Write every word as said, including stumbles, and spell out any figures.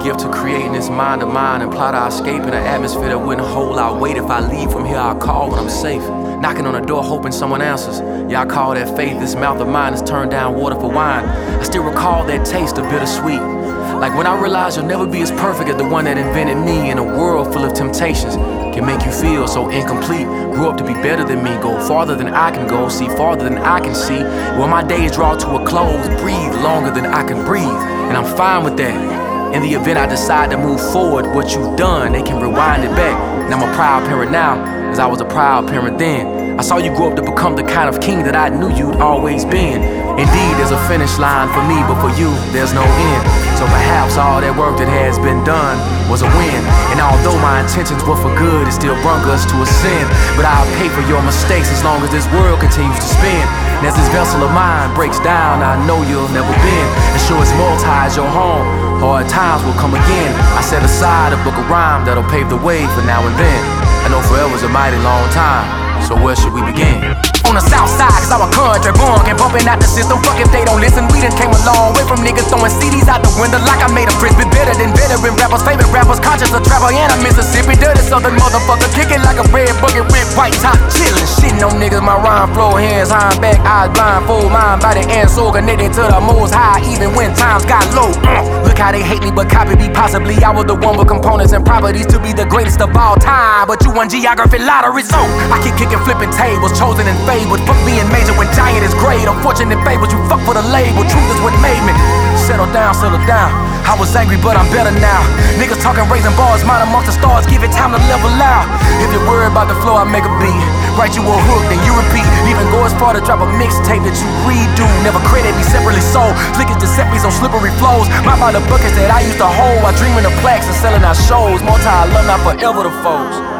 gift to creating this mind of mine and plot our escape in an atmosphere that wouldn't hold our weight. If I leave from here, I'll call when I'm safe. Knocking on the door, hoping someone answers. Yeah, I call that faith. This mouth of mine has turned down water for wine. I still recall that taste of bittersweet. Like when I realized you'll never be as perfect as the one that invented me in a world full of temptations. Can make you feel so incomplete. Grew up to be better than me, go farther than I can go, see farther than I can see. When my days draw to a close, breathe longer than I can breathe. And I'm fine with that. In the event I decide to move forward, what you've done, they can rewind it back. And I'm a proud parent now, as I was a proud parent then. I saw you grow up to become the kind of king that I knew you'd always been. Indeed, there's a finish line for me, but for you, there's no end. So perhaps all that work that has been done was a win. And although my intentions were for good, it still brought us to a sin. But I'll pay for your mistakes as long as this world continues to spin. And as this vessel of mine breaks down, I know you'll never bend. And sure as multi is your home, hard times will come again. I set aside a book of rhyme that'll pave the way for now and then. I know forever's a mighty long time, so where should we begin? On the south side, cause I'm a country born, and bumping out the system. Fuck if they don't listen, we done came a long way from niggas throwing C Ds out the window like I made a frisbee. Better than veteran rappers, favorite rappers, conscious of travel, and a Mississippi. Dirty southern motherfucker, kicking like a red bucket with white top, chillin', shitting on niggas. My rhyme flow, hands high back, eyes blindfold, mind, body, and soul connected to the most high, even when times got low. Uh, look how they hate me, but copy me. Possibly I was the one with components and properties to be the greatest of all time, but you won geography lottery, so I keep kicking, flipping tables, chosen and favored. Fuck being major when giant is great. Unfortunate favors, you fuck for the label. Truth is what made me. Settle down, settle down. I was angry, but I'm better now. Niggas talking raising bars, mine amongst the stars. Give it time to level out. If you're worried about the flow, I make a beat. Write you a hook, then you repeat. Even go as far to drop a mixtape that you redo. Never credit me separately sold. Slick as Giuseppe's on slippery flows. My by the buckets that I used to hold while dreaming of plaques and selling our shows. Multi-alumni forever the foes.